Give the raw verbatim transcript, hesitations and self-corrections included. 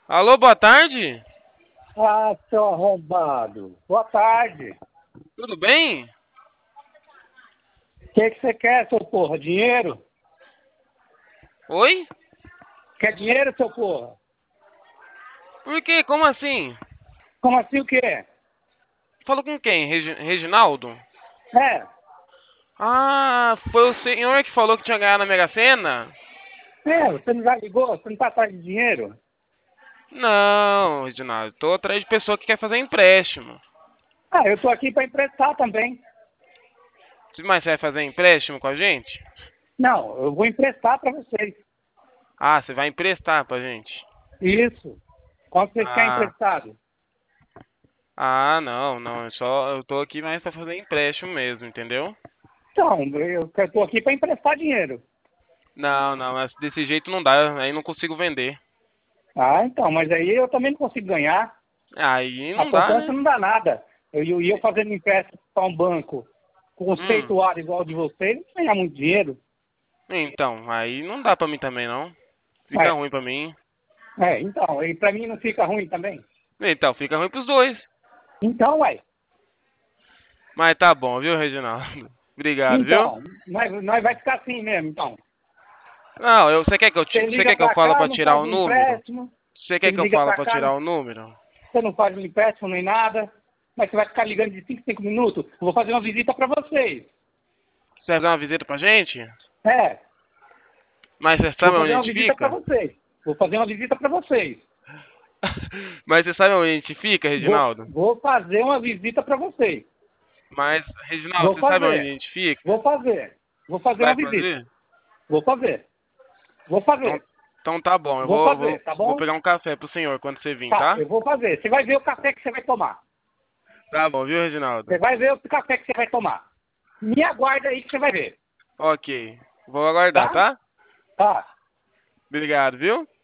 Alô, boa tarde? Ah, seu arrombado. Boa tarde. Tudo bem? O que que você quer, seu porra? Dinheiro? Oi? Quer dinheiro, seu porra? Por quê? Como assim? Como assim o quê? Falou com quem? Regi- Reginaldo? É, Ah, foi o senhor que falou que tinha ganhado na Mega Sena? é, você não já ligou? Você não tá atrás de dinheiro? Não, Reginaldo. Tô atrás de pessoa que quer fazer empréstimo. Ah, eu tô aqui para emprestar também. Mas você vai fazer empréstimo com a gente? Não, eu vou emprestar para vocês. Ah, você vai emprestar pra gente? Isso. Quanto vocês querem Ah, emprestado? ah, não, não. Eu só eu tô aqui mais pra fazer empréstimo mesmo, entendeu? Então, eu eu tô aqui para emprestar dinheiro. Não, não, mas desse jeito não dá. Aí não consigo vender. Ah, então, mas aí eu também não consigo ganhar. Aí A não dá, poupança né? não dá nada. Eu eu ia fazendo empréstimo para um banco Hum. conceituado igual o de vocês, não ganhar muito dinheiro. Então, aí não dá pra mim também, não. Fica É, ruim pra mim. É, então, e pra mim não fica ruim também. Então, fica ruim pros dois. Então, ué, Mas tá bom, viu, Reginaldo? Obrigado, viu? então, nós, nós vai ficar assim mesmo, então. Não, eu, você quer que eu ti- Você você liga quer que eu pra fale cá, pra não tirar faz o um número? empréstimo, Você você quer que eu liga fale pra pra cá, tirar não- o número? você não faz um empréstimo nem nada, mas você vai ficar ligando de cinco em cinco minutos. Eu vou fazer uma visita pra vocês. Você vai dar uma visita pra gente? É, Mas você vou sabe onde fazer a uma gente visita pra fica? vocês. Vou fazer uma visita pra vocês. Mas você sabe onde a gente fica, Vou, Reginaldo? vou fazer uma visita pra vocês. Mas, Reginaldo, Vou você sabe onde a fazer, gente fica? vou fazer, vou fazer uma Vai visita. fazer? Vou fazer, vou Então, fazer, então tá bom. Eu vou vou, vou, fazer, tá vou bom? pegar um café pro senhor quando você vir, Tá, tá? eu vou fazer. Você vai ver o café que você vai tomar. Tá bom, viu, Reginaldo? Você vai ver o café que você vai tomar. Me aguarda aí que você vai ver. Ok. Vou aguardar, Tá? tá? Tá. Obrigado, viu?